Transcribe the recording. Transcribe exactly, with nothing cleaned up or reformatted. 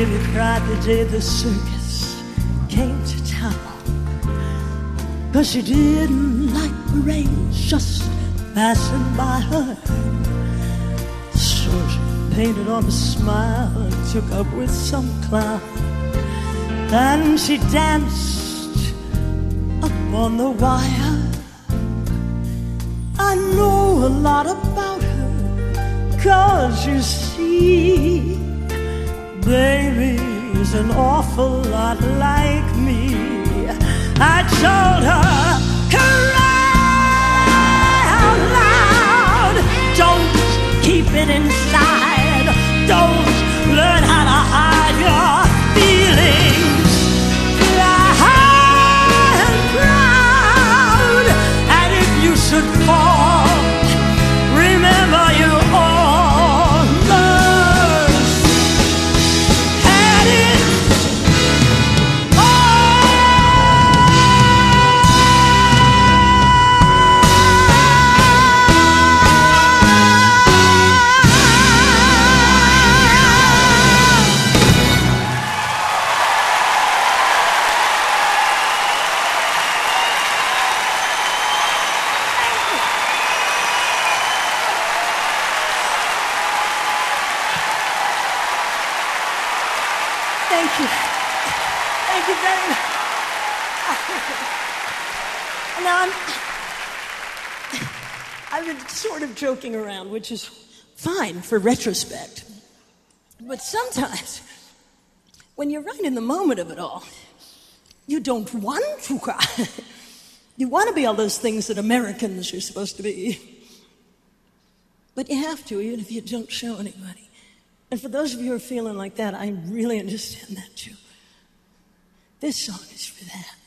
baby cried the day the circus came to town, 'cause she didn't like the rain just passing by her. So she painted on a smile and took up with some clown, and she danced up on the wire. I know a lot about her, 'cause you see, baby's an awful lot like me. I told her, cry out loud, don't keep it inside, don't learn how to hide your feelings. Fly high and proud, and if you should fall, remember you almost had it all. Thank you. Thank you very much. Now, I'm, I've been sort of joking around, which is fine for retrospect. But sometimes, when you're right in the moment of it all, you don't want to cry. You want to be all those things that Americans are supposed to be. But you have to, even if you don't show anybody. And for those of you who are feeling like that, I really understand that too. This song is for that.